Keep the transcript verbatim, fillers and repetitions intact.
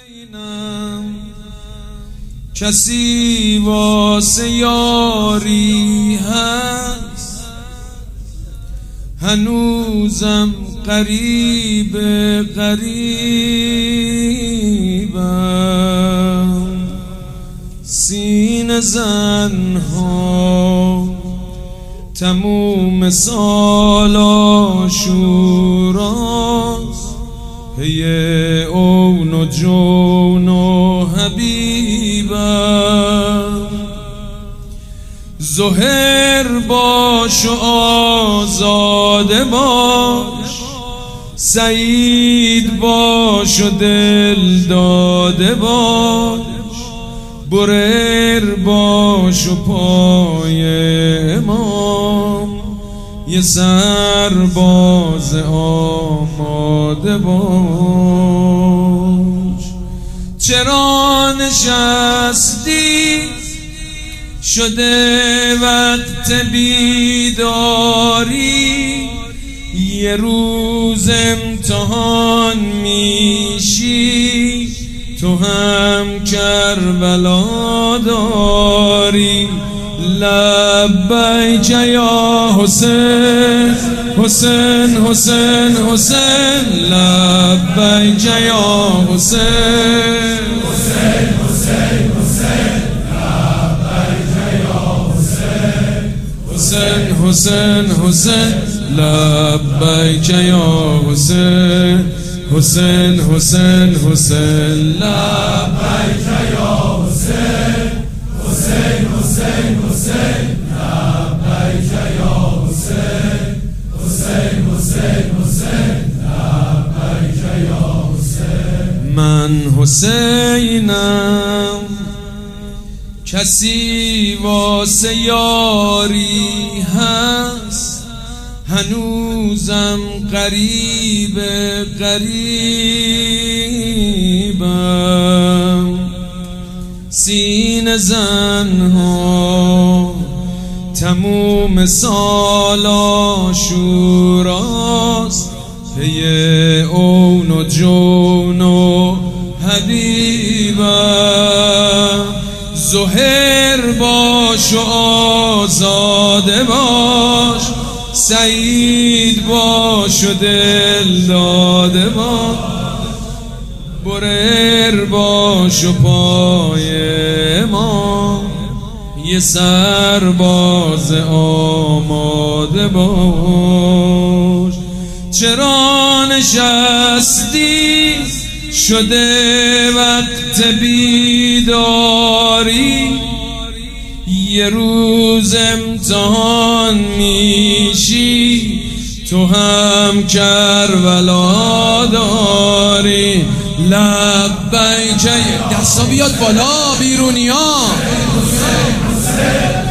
کسی واسه یاری هست، هنوزم قریب قریبم. سینه زنها تموم سال آشوراست، پی اون و جون و حبیبم. ظهر باش و آزاده باش، سعید باش و دل داده باش، برر باش و پای امام یه سرباز آماده باش. چرا نشستی شده وقت بیداری، یه روز امتحان میشی تو هم کربلا داری. لبیک یا حسین حسین حسین حسین، لبیک یا حسین حسین حسین حسین، لبیک یا حسین حسین حسین حسین، لبیک یا حسین حسین حسین حسین، لبیک یا حسین حسین حسین حسین، لبیک یا حسین حسین حسین حسین، لبیک یا حسین. من حسینم کسی واسه یاری هست، هنوزم قریب قریبم. سینه زنها تموم سال آشوراست، پی اون و جون و حبیبم. ظهر باش و آزاده باش، سعید باش و دل داده باش، برر باش و پای امام یه سرباز آماده باش. چرا نشستی شده وقت بیداری، یه روز امتحان میشی تو هم کربلا داری. لبیک، دستا بیاد بالا بیرونیا. حسین حسین